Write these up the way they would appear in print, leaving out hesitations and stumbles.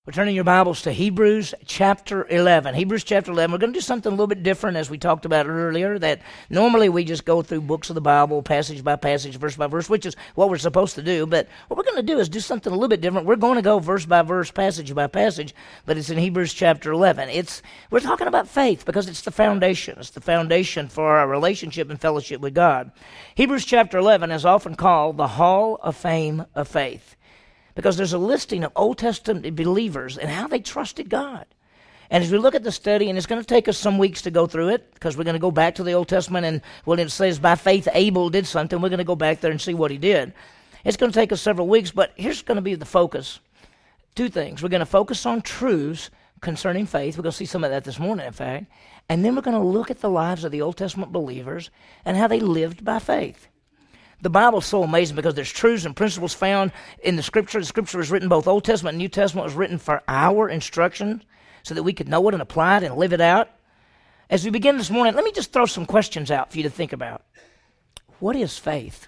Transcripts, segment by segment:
We're turning your Bibles to Hebrews chapter 11. Hebrews chapter 11. We're going to do something a little bit different, as we talked about earlier, that normally we just go through books of the Bible, passage by passage, verse by verse, which is what we're supposed to do. But what we're going to do is do something a little bit different. We're going to go verse by verse, passage by passage, but it's in Hebrews chapter 11. We're talking about faith because it's the foundation. It's the foundation for our relationship and fellowship with God. Hebrews chapter 11 is often called the Hall of Fame of Faith, because there's a listing of Old Testament believers and how they trusted God. And as we look at the study, and it's going to take us some weeks to go through it, because we're going to go back to the Old Testament, and when it says, by faith Abel did something, we're going to go back there and see what he did. It's going to take us several weeks, but here's going to be the focus. Two things. We're going to focus on truths concerning faith. We're going to see some of that this morning, in fact. And then we're going to look at the lives of the Old Testament believers and how they lived by faith. The Bible is so amazing because there's truths and principles found in the Scripture. The Scripture was written, both Old Testament and New Testament was written for our instruction so that we could know it and apply it and live it out. As we begin this morning, let me just throw some questions out for you to think about. What is faith?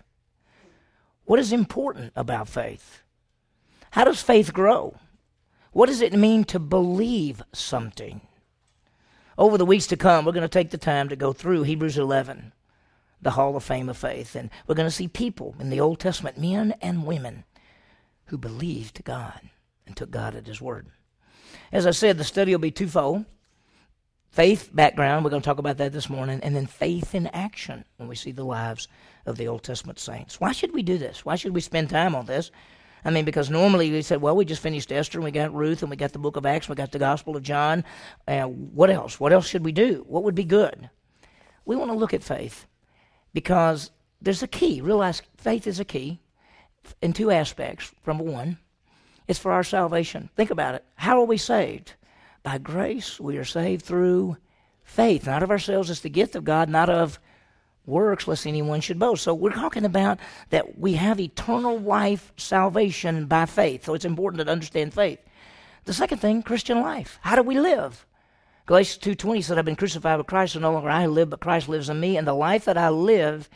What is important about faith? How does faith grow? What does it mean to believe something? Over the weeks to come, we're going to take the time to go through Hebrews 11. The Hall of Fame of Faith. And we're going to see people in the Old Testament, men and women, who believed God and took God at His word. As I said, the study will be twofold. Faith background, we're going to talk about that this morning, and then faith in action when we see the lives of the Old Testament saints. Why should we do this? Why should we spend time on this? I mean, because normally we said, well, we just finished Esther, and we got Ruth, and we got the book of Acts, and we got the Gospel of John. What else? What else should we do? What would be good? We want to look at faith, because there's a key. Realize faith is a key in two aspects. Number one, it's for our salvation. Think about it. How are we saved? By grace, we are saved through faith. Not of ourselves, it's the gift of God, not of works, lest anyone should boast. So we're talking about that we have eternal life salvation by faith. So it's important to understand faith. The second thing, Christian life. How do we live? Galatians 2:20 said, I've been crucified with Christ, so no longer I live, but Christ lives in me. And the life that I live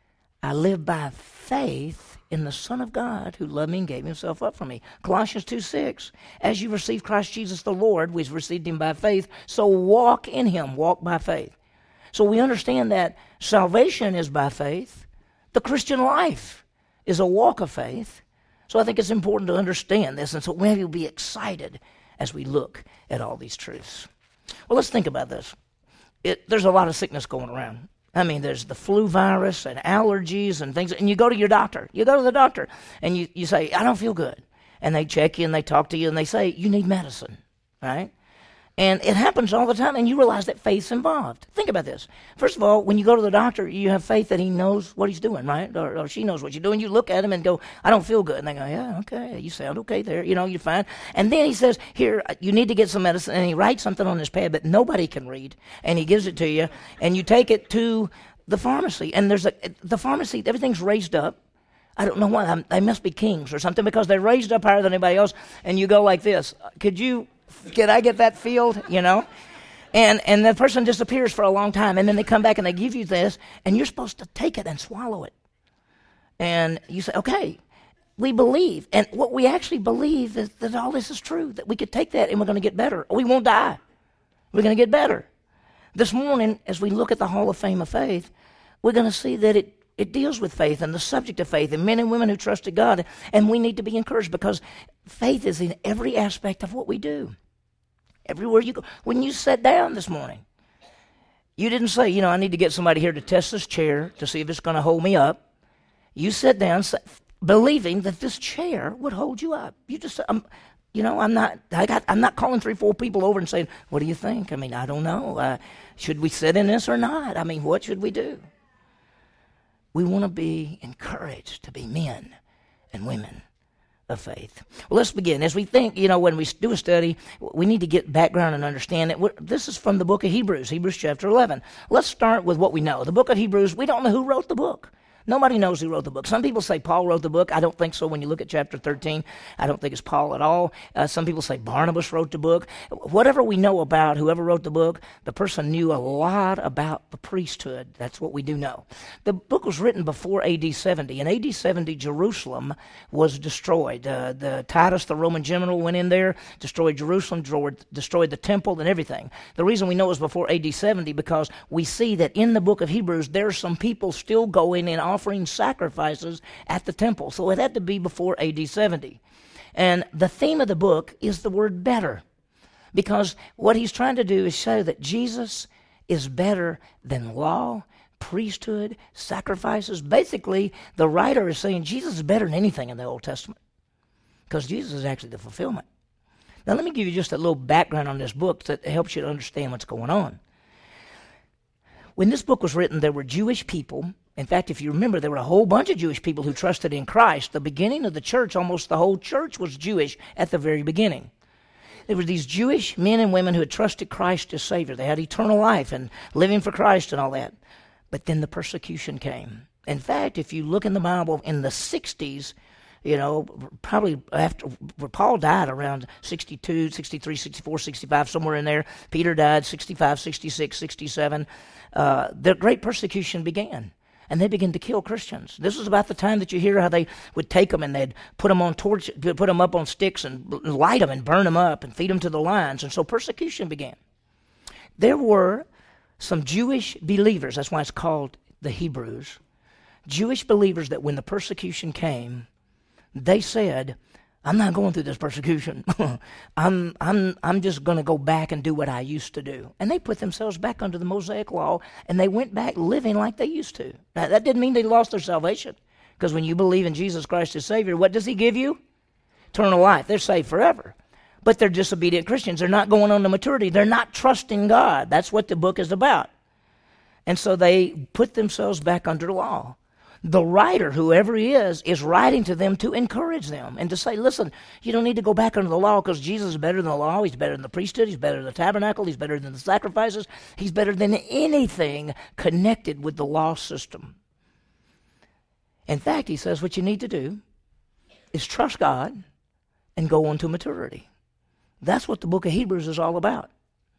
by faith in the Son of God who loved me and gave himself up for me. Colossians 2:6, as you receive Christ Jesus the Lord, we've received him by faith, so walk in him, walk by faith. So we understand that salvation is by faith. The Christian life is a walk of faith. So I think it's important to understand this, and so maybe we'll be excited as we look at all these truths. Well, let's think about this. There's a lot of sickness going around. I mean, there's the flu virus and allergies and things, and you go to your doctor. You go to the doctor, and you say, I don't feel good. And they check you, and they talk to you, and they say, you need medicine, right? And it happens all the time, and you realize that faith's involved. Think about this. First of all, when you go to the doctor, you have faith that he knows what he's doing, right? Or she knows what you're doing. You look at him and go, I don't feel good. And they go, yeah, okay, you sound okay there. You know, you're fine. And then he says, here, you need to get some medicine. And he writes something on his pad that nobody can read. And he gives it to you. And you take it to the pharmacy. And the pharmacy, everything's raised up. I don't know why. They must be kings or something, because they're raised up higher than anybody else. And you go like this. Can I get that filled, you know? And the person disappears for a long time, and then they come back and they give you this, and you're supposed to take it and swallow it. And you say, okay, we believe. And what we actually believe is that all this is true, that we could take that and we're going to get better. We won't die. We're going to get better. This morning, as we look at the Hall of Fame of Faith, we're going to see that it deals with faith and the subject of faith and men and women who trusted God. And we need to be encouraged because faith is in every aspect of what we do. Everywhere you go. When you sat down this morning, you didn't say, I need to get somebody here to test this chair to see if it's going to hold me up. You sat down believing that this chair would hold you up. You just said, I'm not calling 3-4 people over and saying, what do you think? I mean, I don't know. Should we sit in this or not? I mean, what should we do? We want to be encouraged to be men and women of faith. Well, let's begin. As we think, when we do a study, we need to get background and understand it. This is from the book of Hebrews, Hebrews chapter 11. Let's start with what we know. The book of Hebrews, we don't know who wrote the book. Nobody knows who wrote the book. Some people say Paul wrote the book. I don't think so. When you look at chapter 13, I don't think it's Paul at all. Some people say Barnabas wrote the book. Whatever we know about whoever wrote the book, the person knew a lot about the priesthood. That's what we do know. The book was written before AD 70. In AD 70, Jerusalem was destroyed. The Titus, the Roman general, went in there, destroyed Jerusalem, destroyed the temple and everything. The reason we know it was before AD 70 because we see that in the book of Hebrews, there's some people still going and offering sacrifices at the temple. So it had to be before AD 70. And the theme of the book is the word better. Because what he's trying to do is show that Jesus is better than law, priesthood, sacrifices. Basically, the writer is saying Jesus is better than anything in the Old Testament. Because Jesus is actually the fulfillment. Now let me give you just a little background on this book that helps you to understand what's going on. When this book was written, there were Jewish people. In fact, if you remember, there were a whole bunch of Jewish people who trusted in Christ. The beginning of the church, almost the whole church was Jewish at the very beginning. There were these Jewish men and women who had trusted Christ as Savior. They had eternal life and living for Christ and all that. But then the persecution came. In fact, if you look in the Bible, in the 60s, probably after where Paul died around 62, 63, 64, 65, somewhere in there. Peter died 65, 66, 67. The great persecution began, and they began to kill Christians. This was about the time that you hear how they would take them and they'd put them up on sticks and light them and burn them up and feed them to the lions. And so persecution began. There were some Jewish believers, that's why it's called the Hebrews, Jewish believers that when the persecution came, they said, I'm not going through this persecution. I'm just going to go back and do what I used to do. And they put themselves back under the Mosaic law, and they went back living like they used to. Now, that didn't mean they lost their salvation, because when you believe in Jesus Christ as Savior, what does He give you? Eternal life. They're saved forever. But they're disobedient Christians. They're not going on to maturity. They're not trusting God. That's what the book is about. And so they put themselves back under law. The writer, whoever he is writing to them to encourage them and to say, listen, you don't need to go back under the law because Jesus is better than the law. He's better than the priesthood. He's better than the tabernacle. He's better than the sacrifices. He's better than anything connected with the law system. In fact, he says what you need to do is trust God and go on to maturity. That's what the book of Hebrews is all about.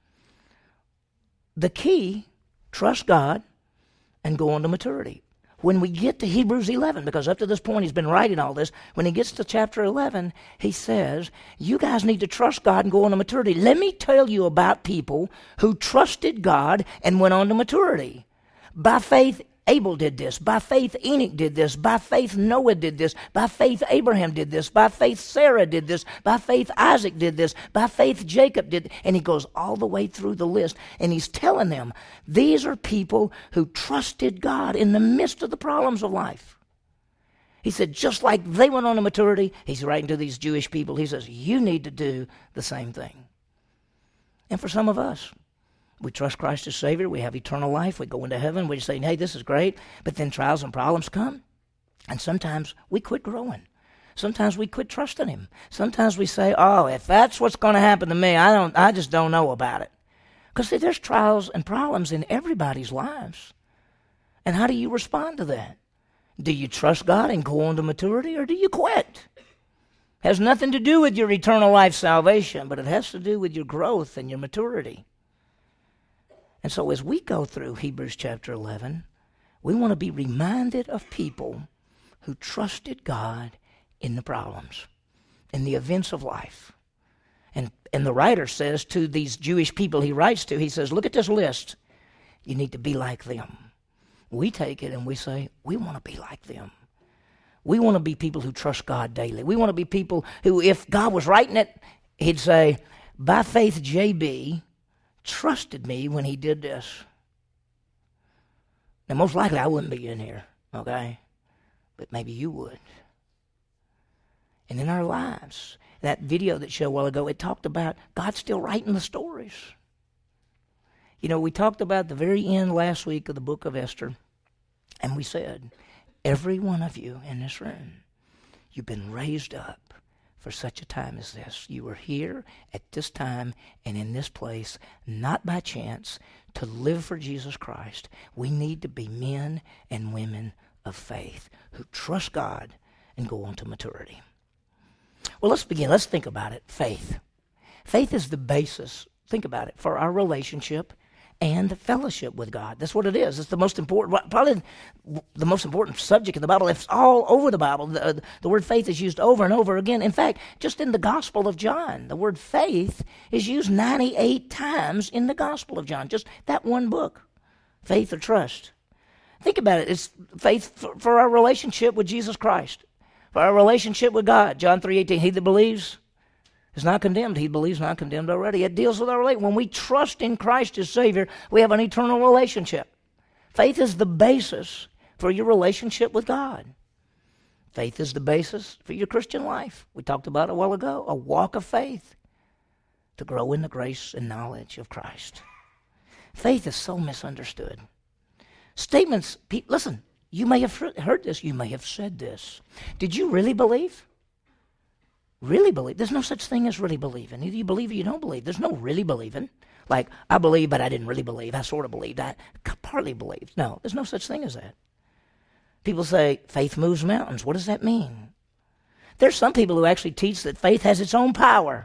The key, trust God and go on to maturity. When we get to Hebrews 11, because up to this point he's been writing all this, when he gets to chapter 11, he says, you guys need to trust God and go on to maturity. Let me tell you about people who trusted God and went on to maturity. By faith, Abel did this. By faith, Enoch did this. By faith, Noah did this. By faith, Abraham did this. By faith, Sarah did this. By faith, Isaac did this. By faith, Jacob did. And he goes all the way through the list. And he's telling them, these are people who trusted God in the midst of the problems of life. He said, just like they went on to maturity, he's writing to these Jewish people. He says, you need to do the same thing. And for some of us, we trust Christ as Savior. We have eternal life. We go into heaven. We're saying, hey, this is great. But then trials and problems come. And sometimes we quit growing. Sometimes we quit trusting Him. Sometimes we say, oh, if that's what's going to happen to me, I just don't know about it. Because there's trials and problems in everybody's lives. And how do you respond to that? Do you trust God and go on to maturity, or do you quit? Has nothing to do with your eternal life salvation, but it has to do with your growth and your maturity. And so as we go through Hebrews chapter 11, we want to be reminded of people who trusted God in the problems, in the events of life. And the writer says to these Jewish people he writes to, he says, look at this list. You need to be like them. We take it and we say, we want to be like them. We want to be people who trust God daily. We want to be people who, if God was writing it, he'd say, by faith, J.B., trusted me when he did this. Now, most likely I wouldn't be in here, okay? But maybe you would. And in our lives, that video that showed a while ago, it talked about God still writing the stories. You know, we talked about the very end last week of the book of Esther, and we said, every one of you in this room, you've been raised up for such a time as this. You were here at this time and in this place, not by chance, to live for Jesus Christ. We need to be men and women of faith, who trust God and go on to maturity. Well, let's begin. Let's think about it. Faith. Faith is the basis, think about it, for our relationship and fellowship with God. That's what it is. It's the most important, probably the most important subject in the Bible. It's all over the Bible. The word faith is used over and over again. In fact, just in the Gospel of John, the word faith is used 98 times in the Gospel of John. Just that one book, faith or trust. Think about it. It's faith for our relationship with Jesus Christ, for our relationship with God. John 3:18, he that believes is not condemned. He believes not condemned already. It deals with our relationship. When we trust in Christ as Savior, we have an eternal relationship. Faith is the basis for your relationship with God. Faith is the basis for your Christian life. We talked about it a while ago, a walk of faith to grow in the grace and knowledge of Christ. Faith is so misunderstood. Statements, listen, you may have heard this, you may have said this. Did you really believe? Really believe? There's no such thing as really believing. Either you believe or you don't believe. There's no really believing. Like, I believe, but I didn't really believe. I sort of believed. I partly believed. No, there's no such thing as that. People say faith moves mountains. What does that mean? There's some people who actually teach that faith has its own power.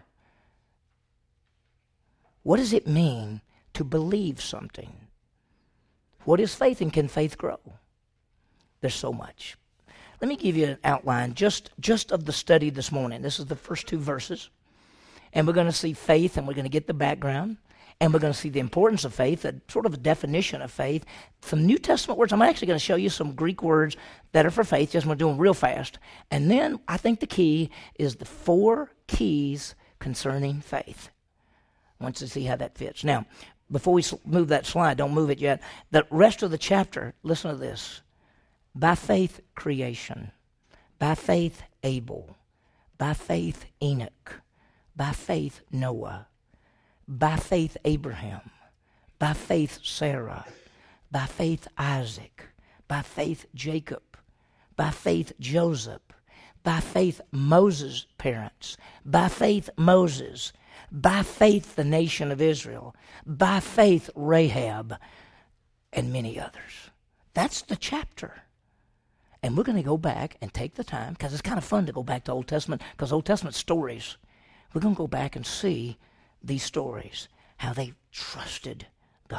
What does it mean to believe something? What is faith, and can faith grow? There's so much. Let me give you an outline just of the study this morning. This is the first two verses. And we're going to see faith, and we're going to get the background. And we're going to see the importance of faith, a sort of a definition of faith. Some New Testament words. I'm actually going to show you some Greek words that are for faith, just we're doing real fast. And then I think the key is the 4 keys concerning faith. I want you to see how that fits. Now, before we move that slide, don't move it yet. The rest of the chapter, listen to this. By faith, creation. By faith, Abel. By faith, Enoch. By faith, Noah. By faith, Abraham. By faith, Sarah. By faith, Isaac. By faith, Jacob. By faith, Joseph. By faith, Moses' parents. By faith, Moses. By faith, the nation of Israel. By faith, Rahab. And many others. That's the chapter. And we're going to go back and take the time, because it's kind of fun to go back to Old Testament, because Old Testament stories, we're going to go back and see these stories, how they trusted God.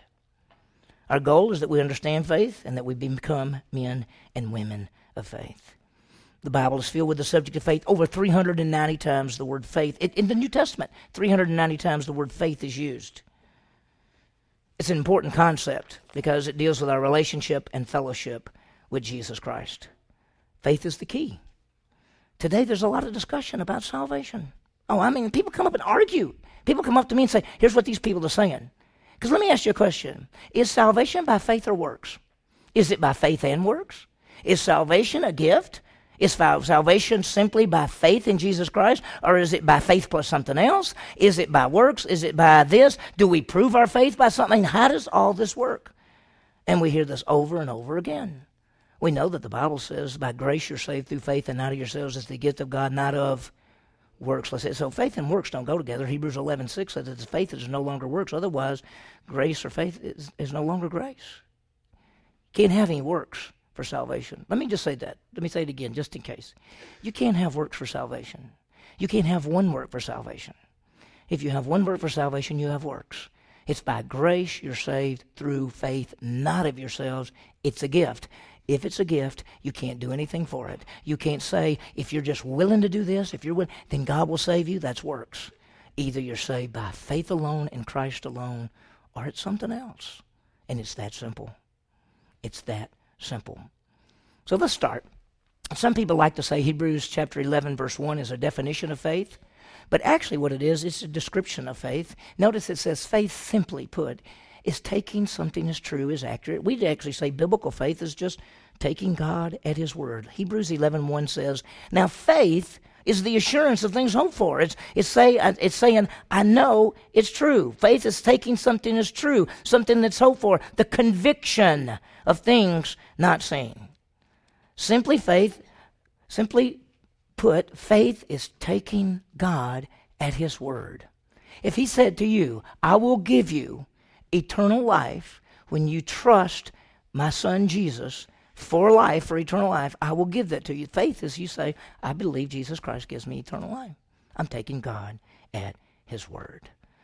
Our goal is that we understand faith and that we become men and women of faith. The Bible is filled with the subject of faith. Over 390 times the word faith. In the New Testament, 390 times the word faith is used. It's an important concept because it deals with our relationship and fellowship with Jesus Christ. Faith is the key. Today there's a lot of discussion about salvation. People come up and argue. People come up to me and say, here's what these people are saying. Because let me ask you a question. Is salvation by faith or works? Is it by faith and works? Is salvation a gift? Is salvation simply by faith in Jesus Christ? Or is it by faith plus something else? Is it by works? Is it by this? Do we prove our faith by something? How does all this work? And we hear this over and over again. We know that the Bible says, by grace you're saved through faith, and not of yourselves. It's the gift of God, not of works. Let's say, so faith and works don't go together. Hebrews 11:6 says that faith is no longer works. Otherwise, grace or faith is no longer grace. Can't have any works for salvation. Let me just say that. Let me say it again, just in case. You can't have works for salvation. You can't have one work for salvation. If you have one work for salvation, you have works. It's by grace you're saved through faith, not of yourselves. It's a gift. If it's a gift, you can't do anything for it. You can't say, if you're just willing to do this, if you're willing, then God will save you. That's works. Either you're saved by faith alone in Christ alone, or it's something else. And it's that simple. It's that simple. So let's start. Some people like to say Hebrews chapter 11, verse 1 is a definition of faith. But actually what it is, it's a description of faith. Notice it says faith, simply put, is taking something as true as accurate. We'd actually say biblical faith is just taking God at His word. Hebrews 11:1 says, now faith is the assurance of things hoped for. It's saying, I know it's true. Faith is taking something as true, something that's hoped for, the conviction of things not seen. Simply put, faith is taking God at His word. If He said to you, I will give you eternal life when you trust my Son Jesus, for life, for eternal life, I will give that to you. Faith is you say, I believe Jesus Christ gives me eternal life. I'm taking God at his word.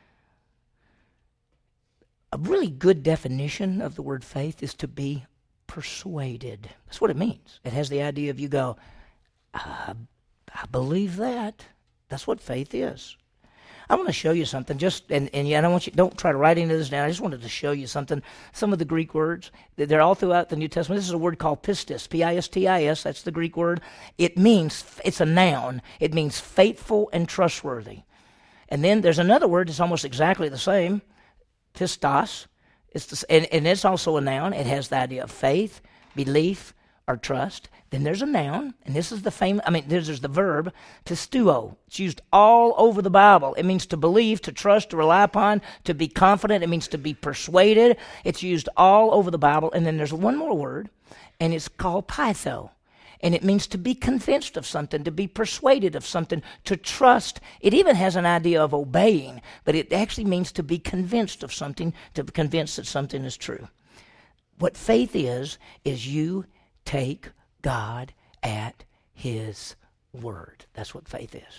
A really good definition of the word faith is to be persuaded. That's what it means. It has the idea of you go, I believe that. That's what faith is. I want to show you something. I don't try to write any of this down. I just wanted to show you something. Some of the Greek words, they're all throughout the New Testament. This is a word called pistis, P-I-S-T-I-S. That's the Greek word. It's a noun. It means faithful and trustworthy. And then there's another word that's almost exactly the same, pistos. And it's also a noun. It has the idea of faith, belief, or trust. Then there's a noun, and this is there's the verb, pisteuo. It's used all over the Bible. It means to believe, to trust, to rely upon, to be confident. It means to be persuaded. It's used all over the Bible. And then there's one more word, and it's called pytho. And it means to be convinced of something, to be persuaded of something, to trust. It even has an idea of obeying, but it actually means to be convinced of something, to be convinced that something is true. What faith is you take God at his word. That's what faith is.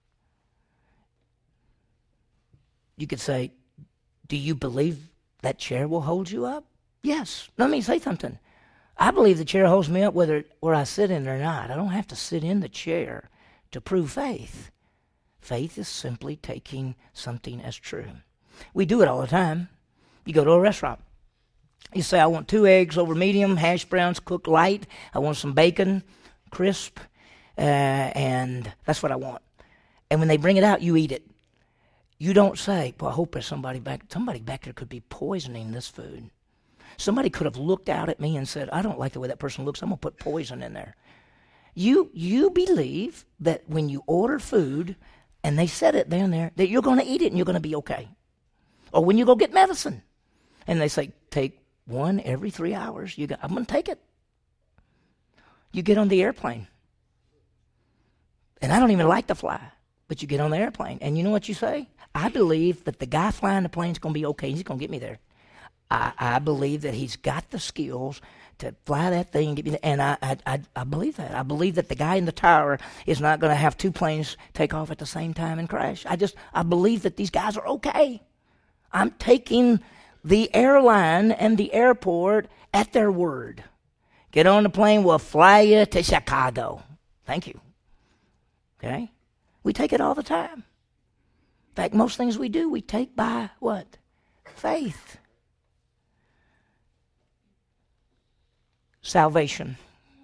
You could say, do you believe that chair will hold you up? Yes. Let me say something. I believe the chair holds me up whether I sit in it or not. I don't have to sit in the chair to prove faith. Faith is simply taking something as true. We do it all the time. You go to a restaurant. You say, I want 2 eggs over medium, hash browns cooked light. I want some bacon, crisp, and that's what I want. And when they bring it out, you eat it. You don't say, well, I hope there's somebody back there could be poisoning this food. Somebody could have looked out at me and said, I don't like the way that person looks. I'm going to put poison in there. You believe that when you order food and they set it down there, that you're going to eat it and you're going to be okay. Or when you go get medicine and they say, take 1 every 3 hours, I'm going to take it. You get on the airplane. And I don't even like to fly, but you get on the airplane. And you know what you say? I believe that the guy flying the plane is going to be okay. He's going to get me there. I believe that he's got the skills to fly that thing and get me there. And I believe that. I believe that the guy in the tower is not going to have 2 planes take off at the same time and crash. I believe that these guys are okay. I'm taking the airline and the airport at their word. Get on the plane, we'll fly you to Chicago. Thank you. Okay? We take it all the time. In fact, most things we do, we take by what? Faith. Salvation.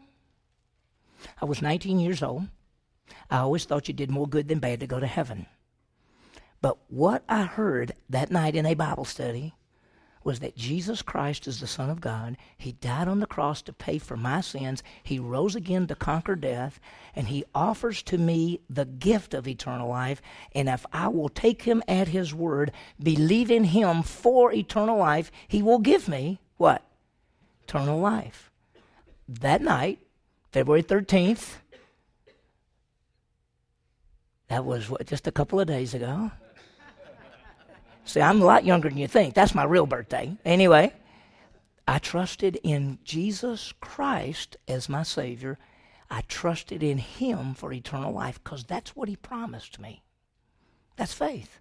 I was 19 years old. I always thought you did more good than bad to go to heaven. But what I heard that night in a Bible study was that Jesus Christ is the Son of God. He died on the cross to pay for my sins. He rose again to conquer death, and he offers to me the gift of eternal life. And if I will take him at his word, believe in him for eternal life, he will give me what? Eternal life. That night, February 13th, that was just a couple of days ago. See, I'm a lot younger than you think. That's my real birthday. Anyway, I trusted in Jesus Christ as my Savior. I trusted in him for eternal life because that's what he promised me. That's faith.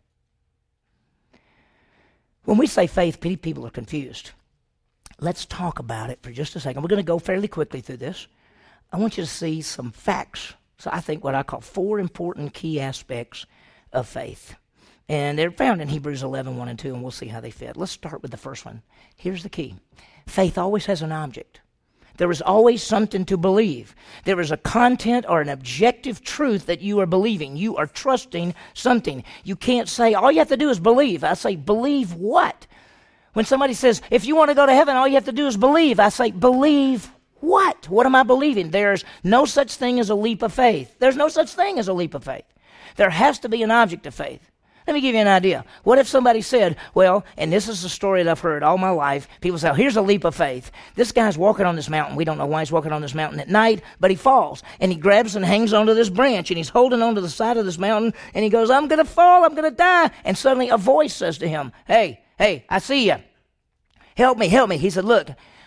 When we say faith, people are confused. Let's talk about it for just a second. We're going to go fairly quickly through this. I want you to see some facts. So I think what I call 4 important key aspects of faith. And they're found in Hebrews 11, 1 and 2, and we'll see how they fit. Let's start with the first one. Here's the key. Faith always has an object. There is always something to believe. There is a content or an objective truth that you are believing. You are trusting something. You can't say, all you have to do is believe. I say, believe what? When somebody says, if you want to go to heaven, all you have to do is believe. I say, believe what? What am I believing? There's no such thing as a leap of faith. There's no such thing as a leap of faith. There has to be an object of faith. Let me give you an idea. What if somebody said, well, and this is a story that I've heard all my life. People say, oh, here's a leap of faith. This guy's walking on this mountain. We don't know why he's walking on this mountain at night, but he falls. And he grabs and hangs onto this branch, and he's holding onto the side of this mountain, and he goes, I'm going to fall, I'm going to die. And suddenly a voice says to him, hey, I see you. Help me. He said, look,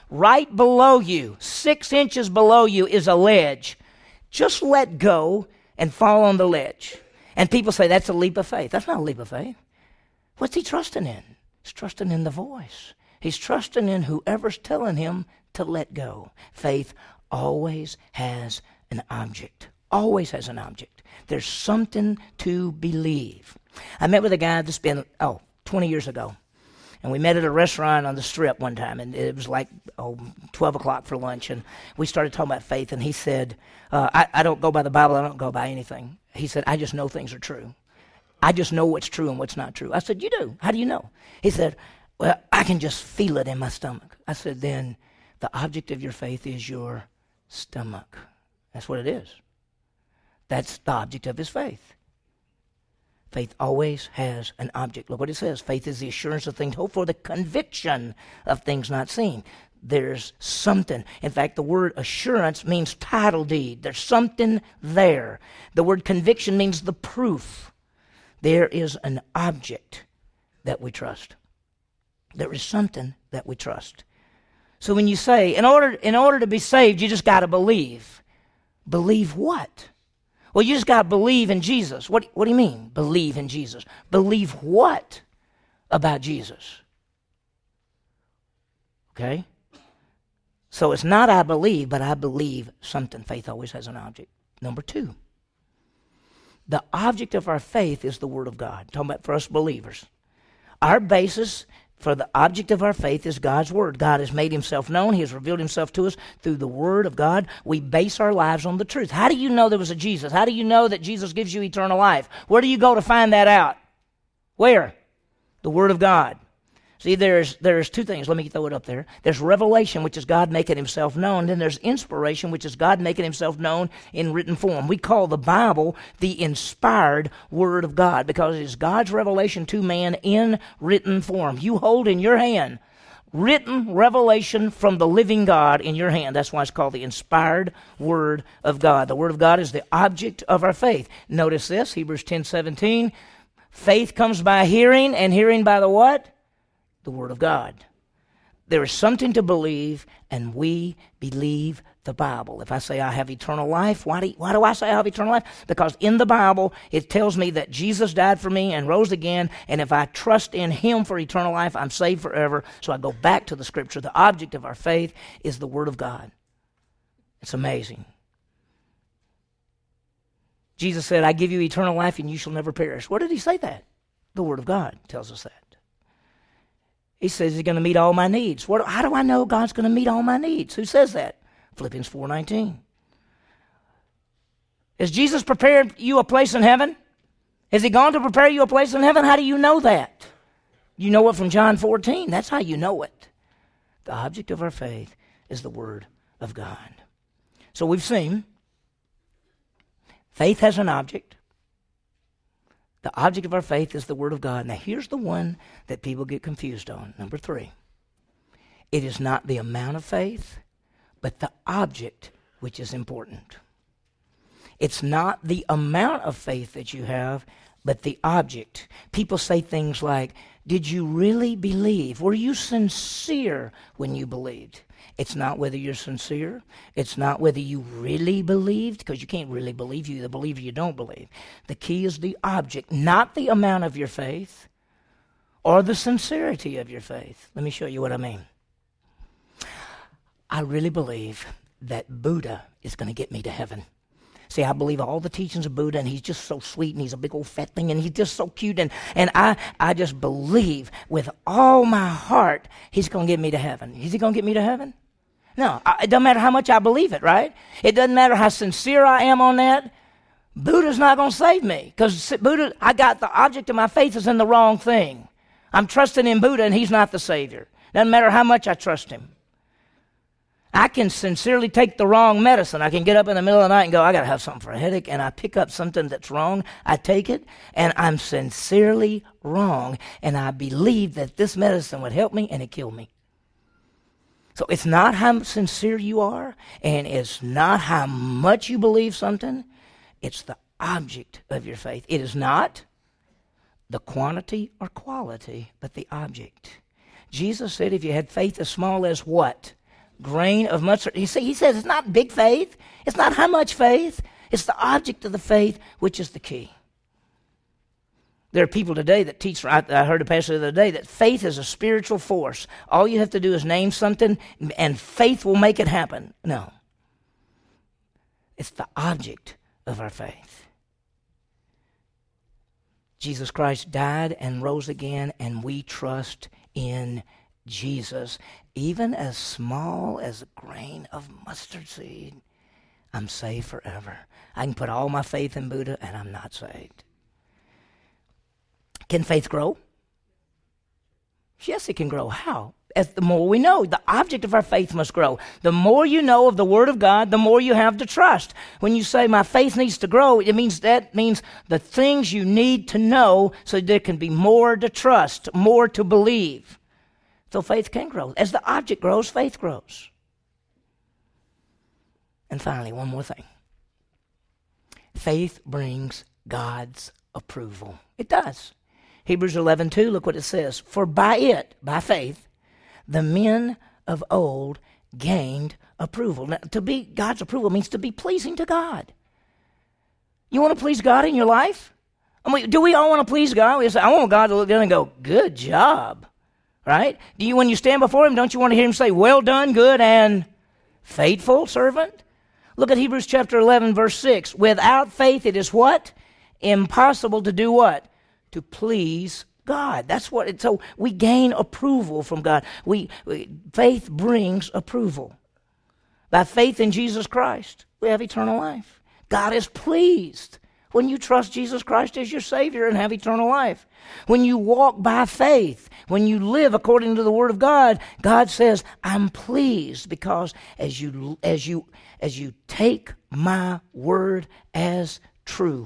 right below you, 6 inches below you, is a ledge. Just let go and fall on the ledge. And people say, that's a leap of faith. That's not a leap of faith. What's he trusting in? He's trusting in the voice. He's trusting in whoever's telling him to let go. Faith always has an object. Always has an object. There's something to believe. I met with a guy that's been, 20 years ago. And we met at a restaurant on the Strip one time, and it was like 12 o'clock for lunch, and we started talking about faith, and he said, I don't go by the Bible, I don't go by anything. He said, I just know things are true. I just know what's true and what's not true. I said, you do? How do you know? He said, well, I can just feel it in my stomach. I said, then the object of your faith is your stomach. That's what it is. That's the object of his faith. Faith always has an object. Look what it says. Faith is the assurance of things hoped for, the conviction of things not seen. There's something. In fact, the word assurance means title deed. There's something there. The word conviction means the proof. There is an object that we trust. There is something that we trust. So when you say, in order to be saved, you just got to believe. Believe what? Well, you just got to believe in Jesus. What do you mean, believe in Jesus? Believe what about Jesus? Okay? So it's not I believe, but I believe something. Faith always has an object. Number 2, the object of our faith is the Word of God. I'm talking about for us believers. Our basis for the object of our faith is God's Word. God has made himself known. He has revealed himself to us through the Word of God. We base our lives on the truth. How do you know there was a Jesus? How do you know that Jesus gives you eternal life? Where do you go to find that out? Where? The Word of God. See, there's 2 things. Let me throw it up there. There's revelation, which is God making himself known. Then there's inspiration, which is God making himself known in written form. We call the Bible the inspired Word of God because it is God's revelation to man in written form. You hold in your hand written revelation from the living God in your hand. That's why it's called the inspired Word of God. The Word of God is the object of our faith. Notice this, Hebrews 10:17. Faith comes by hearing, and hearing by the what? The Word of God. There is something to believe, and we believe the Bible. If I say I have eternal life, why do I say I have eternal life? Because in the Bible, it tells me that Jesus died for me and rose again, and if I trust in him for eternal life, I'm saved forever. So I go back to the Scripture. The object of our faith is the Word of God. It's amazing. Jesus said, I give you eternal life, and you shall never perish. Where did he say that? The Word of God tells us that. He says he's going to meet all my needs. How do I know God's going to meet all my needs? Who says that? Philippians 4:19. Has Jesus prepared you a place in heaven? Has he gone to prepare you a place in heaven? How do you know that? You know it from John 14. That's how you know it. The object of our faith is the Word of God. So we've seen faith has an object. The object of our faith is the Word of God. Now, here's the one that people get confused on. Number 3. It is not the amount of faith, but the object which is important. It's not the amount of faith that you have, but the object. People say things like, did you really believe? Were you sincere when you believed? It's not whether you're sincere. It's not whether you really believed, because you can't really believe. You either believe or you don't believe. The key is the object, not the amount of your faith or the sincerity of your faith. Let me show you what I mean. I really believe that Buddha is going to get me to heaven. See, I believe all the teachings of Buddha, and he's just so sweet, and he's a big old fat thing, and he's just so cute, and I just believe with all my heart he's going to get me to heaven. Is he going to get me to heaven? No, it doesn't matter how much I believe it, right? It doesn't matter how sincere I am on that. Buddha's not going to save me, because Buddha, I got the object of my faith is in the wrong thing. I'm trusting in Buddha, and he's not the Savior. Doesn't matter how much I trust him. I can sincerely take the wrong medicine. I can get up in the middle of the night and go, I got to have something for a headache, and I pick up something that's wrong. I take it, and I'm sincerely wrong, and I believe that this medicine would help me, and it killed me. So it's not how sincere you are, and it's not how much you believe something. It's the object of your faith. It is not the quantity or quality, but the object. Jesus said if you had faith as small as what? grain of mustard. He says it's not big faith. It's not how much faith. It's the object of the faith, which is the key. There are people today that teach, I heard a pastor the other day, that faith is a spiritual force. All you have to do is name something, and faith will make it happen. No. It's the object of our faith. Jesus Christ died and rose again, and we trust in Jesus. Even as small as a grain of mustard seed, I'm saved forever. I can put all my faith in Buddha, and I'm not saved. Can faith grow? Yes, it can grow. How? As the more we know, the object of our faith must grow. The more you know of the Word of God, the more you have to trust. When you say, my faith needs to grow, that means the things you need to know so there can be more to trust, more to believe. So faith can grow. As the object grows, faith grows. And finally, one more thing. Faith brings God's approval. It does. Hebrews 11:2, look what it says. For by it, by faith, the men of old gained approval. Now, to be God's approval means to be pleasing to God. You want to please God in your life? I mean, do we all want to please God? We say, I want God to look down and go, good job. Right? Do you, when you stand before Him, don't you want to hear Him say, well done, good and faithful servant? Look at Hebrews chapter 11, verse 6. Without faith, it is what? Impossible to do what? To please God. That's what it, so we gain approval from God. Faith brings approval. By faith in Jesus Christ, we have eternal life. God is pleased when you trust Jesus Christ as your Savior and have eternal life. When you walk by faith, when you live according to the Word of God, God says, I'm pleased because as you take my word as true.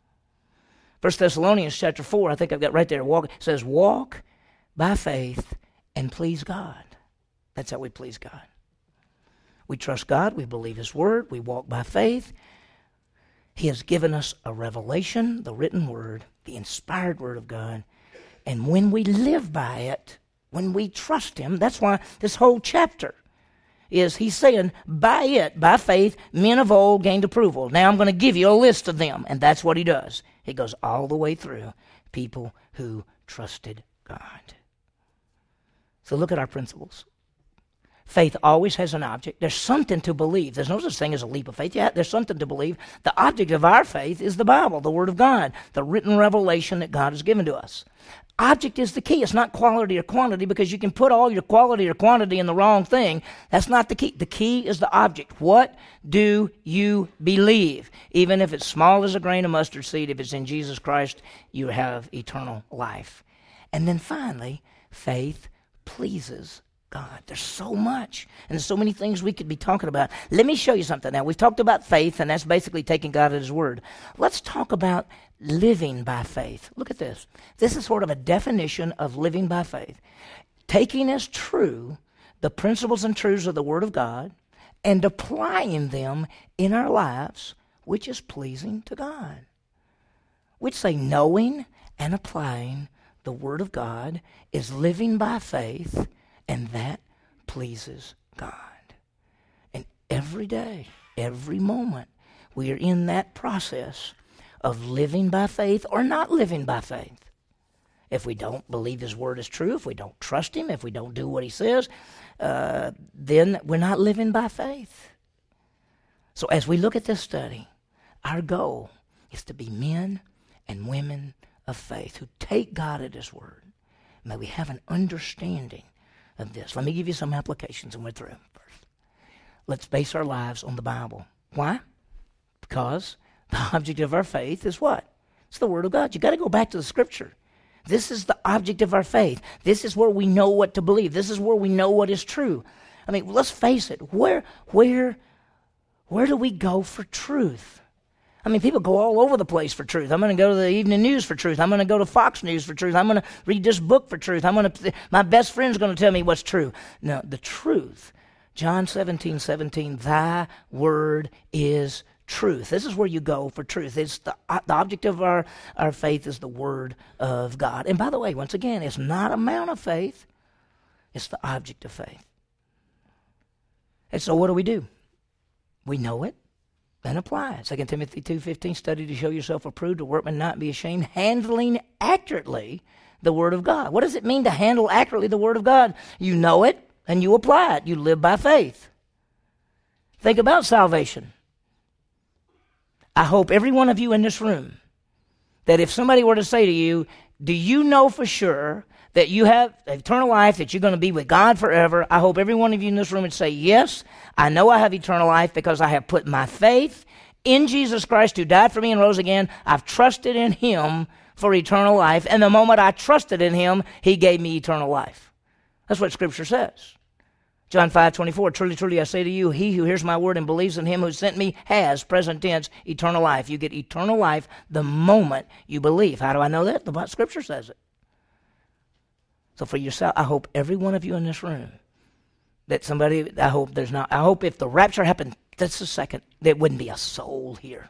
1 Thessalonians chapter 4, I think I've got right there, says, walk by faith and please God. That's how we please God. We trust God, we believe His Word, we walk by faith. He has given us a revelation, the written Word, the inspired Word of God. And when we live by it, when we trust Him, that's why this whole chapter is He's saying, by it, by faith, men of old gained approval. Now I'm going to give you a list of them. And that's what He does. It goes all the way through people who trusted God. So look at our principles. Faith always has an object. There's something to believe. There's no such thing as a leap of faith. Yeah, there's something to believe. The object of our faith is the Bible, the Word of God, the written revelation that God has given to us. Object is the key. It's not quality or quantity, because you can put all your quality or quantity in the wrong thing. That's not the key. The key is the object. What do you believe? Even if it's small as a grain of mustard seed, if it's in Jesus Christ, you have eternal life. And then finally, faith pleases God. There's so much, and there's so many things we could be talking about. Let me show you something now. We've talked about faith, and that's basically taking God at His word. Let's talk about living by faith. Look at this. This is sort of a definition of living by faith. Taking as true the principles and truths of the Word of God and applying them in our lives, which is pleasing to God. We'd say knowing and applying the Word of God is living by faith, and that pleases God. And every day, every moment, we are in that process of living by faith or not living by faith. If we don't believe His Word is true, if we don't trust Him, if we don't do what He says, then we're not living by faith. So as we look at this study, our goal is to be men and women of faith who take God at His Word. May we have an understanding of this. Let me give you some applications and we're through. First, let's base our lives on the Bible. Why? Because the object of our faith is what? It's the Word of God. You got to go back to the Scripture. This is the object of our faith. This is where we know what to believe. This is where we know what is true. I mean, let's face it. Where do we go for truth? I mean, people go all over the place for truth. I'm going to go to the evening news for truth. I'm going to go to Fox News for truth. I'm going to read this book for truth. My best friend's going to tell me what's true. No, the truth. John 17:17, thy word is truth. This is where you go for truth. It's the object of our faith is the Word of God. And by the way, once again, it's not amount of faith. It's the object of faith. And so what do? We know it and apply it. 2 Timothy 2:15, study to show yourself approved, a workman not be ashamed, handling accurately the Word of God. What does it mean to handle accurately the Word of God? You know it and you apply it. You live by faith. Think about salvation. I hope every one of you in this room, that if somebody were to say to you, do you know for sure that you have eternal life, that you're going to be with God forever? I hope every one of you in this room would say, yes, I know I have eternal life because I have put my faith in Jesus Christ who died for me and rose again. I've trusted in Him for eternal life. And the moment I trusted in Him, He gave me eternal life. That's what Scripture says. John 5:24, truly, truly, I say to you, he who hears my word and believes in Him who sent me has, present tense, eternal life. You get eternal life the moment you believe. How do I know that? The Scripture says it. So for yourself, I hope every one of you in this room, that somebody, I hope if the rapture happened just a second, there wouldn't be a soul here.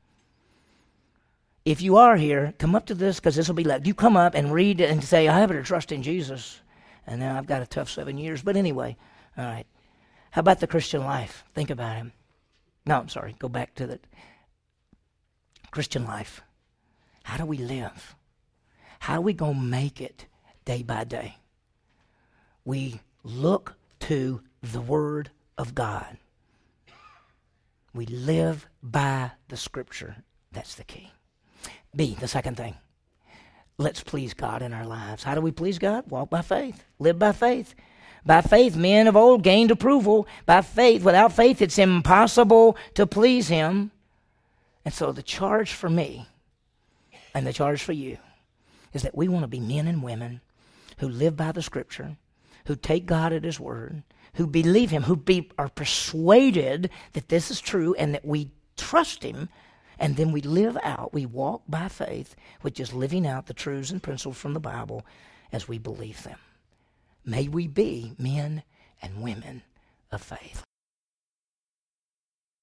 If you are here, come up to this, because this will be like, you come up and read and say, I have to trust in Jesus. And now I've got a tough 7 years. But anyway, all right. How about the Christian life? Think about Him. No, I'm sorry. Go back to the Christian life. How do we live? How are we going to make it day by day? We look to the Word of God. We live by the Scripture. That's the key. B, the second thing. Let's please God in our lives. How do we please God? Walk by faith. Live by faith. By faith, men of old gained approval. By faith, without faith, it's impossible to please Him. And so the charge for me and the charge for you is that we want to be men and women who live by the Scripture, who take God at His word, who believe Him, who are persuaded that this is true and that we trust Him. And then we live out, we walk by faith, which is living out the truths and principles from the Bible as we believe them. May we be men and women of faith.